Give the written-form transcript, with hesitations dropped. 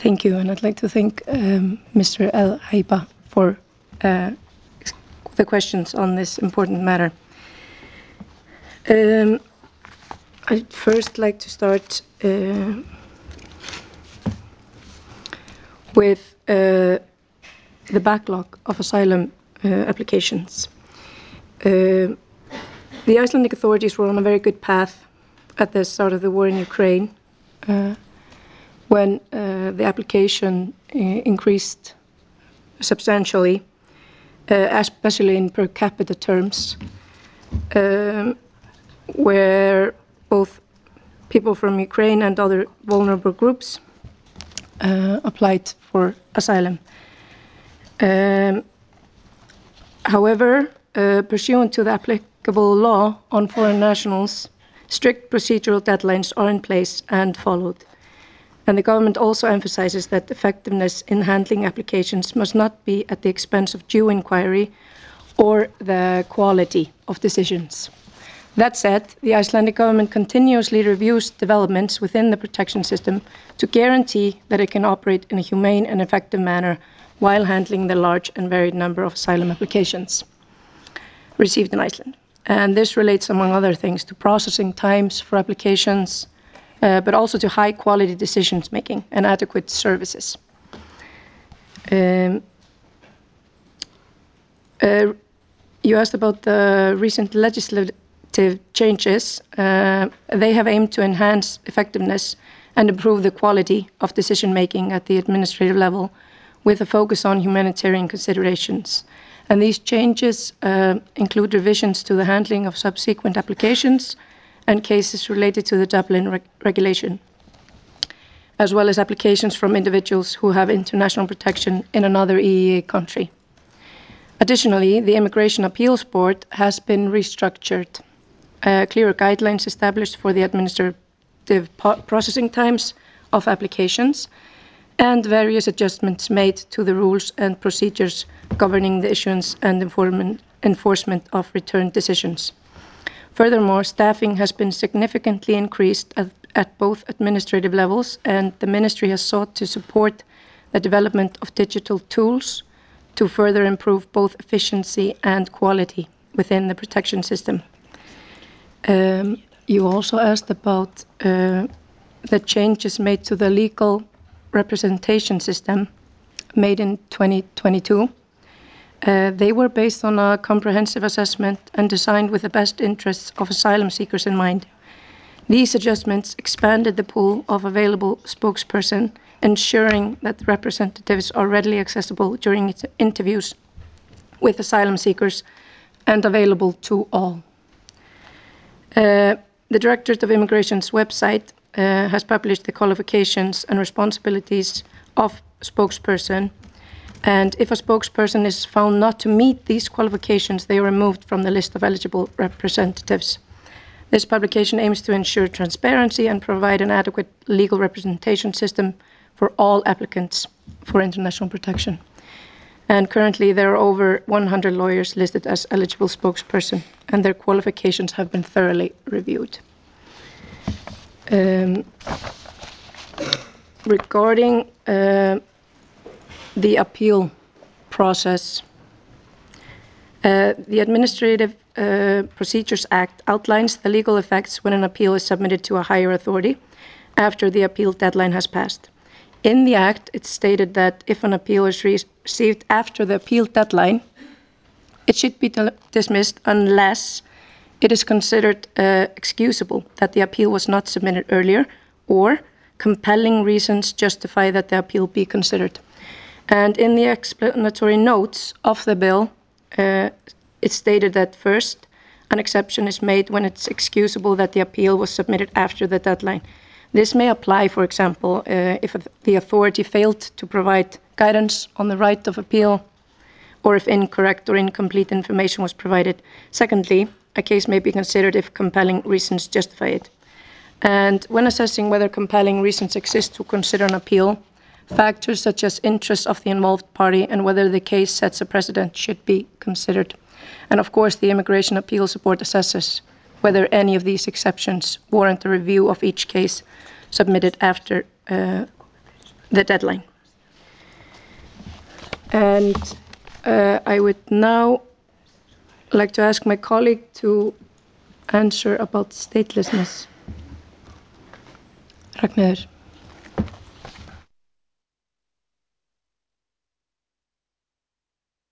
Thank you, and I'd like to thank Mr. El Haiba for the questions on this important matter. I'd first like to start with the backlog of asylum applications. The Icelandic authorities were on a very good path at the start of the war in Ukraine, when the application increased substantially, especially in per capita terms, where both people from Ukraine and other vulnerable groups applied for asylum. However, pursuant to the applicable law on foreign nationals, strict procedural deadlines are in place and followed. And the government also emphasizes that effectiveness in handling applications must not be at the expense of due inquiry or the quality of decisions. That said, the Icelandic government continuously reviews developments within the protection system to guarantee that it can operate in a humane and effective manner while handling the large and varied number of asylum applications received in Iceland. And this relates, among other things, to processing times for applications, but also to high quality decisions making and adequate services. You asked about the recent legislative changes. They have aimed to enhance effectiveness and improve the quality of decision making at the administrative level, with a focus on humanitarian considerations. And these changes include revisions to the handling of subsequent applications and cases related to the Dublin regulation, as well as applications from individuals who have international protection in another EEA country. Additionally, the Immigration Appeals Board has been restructured. Clearer guidelines established for the administrative processing times of applications, and various adjustments made to the rules and procedures governing the issuance and enforcement of return decisions. Furthermore, staffing has been significantly increased at both administrative levels, and the ministry has sought to support the development of digital tools to further improve both efficiency and quality within the protection system. You also asked about the changes made to the legal representation system made in 2022. They were based on a comprehensive assessment and designed with the best interests of asylum seekers in mind. These adjustments expanded the pool of available spokesperson, ensuring that representatives are readily accessible during its interviews with asylum seekers and available to all. The Directorate of Immigration's website has published the qualifications and responsibilities of spokesperson, and if a spokesperson is found not to meet these qualifications, they are removed from the list of eligible representatives. This publication aims to ensure transparency and provide an adequate legal representation system for all applicants for international protection. And currently there are over 100 lawyers listed as eligible spokesperson, and their qualifications have been thoroughly reviewed. Regarding the appeal process, the Administrative Procedures Act outlines the legal effects when an appeal is submitted to a higher authority after the appeal deadline has passed. In the Act, it's stated that if an appeal is received after the appeal deadline, it should be dismissed unless it is considered excusable that the appeal was not submitted earlier, or compelling reasons justify that the appeal be considered. And in the explanatory notes of the bill, it's stated that first, an exception is made when it's excusable that the appeal was submitted after the deadline. This may apply, for example, if the authority failed to provide guidance on the right of appeal, or if incorrect or incomplete information was provided. Secondly, a case may be considered if compelling reasons justify it. And when assessing whether compelling reasons exist to consider an appeal, factors such as interest of the involved party and whether the case sets a precedent should be considered. And of course, the Immigration Appeals Board assesses whether any of these exceptions warrant a review of each case submitted after the deadline. And I would now like to ask my colleague to answer about statelessness. Ragnheiður.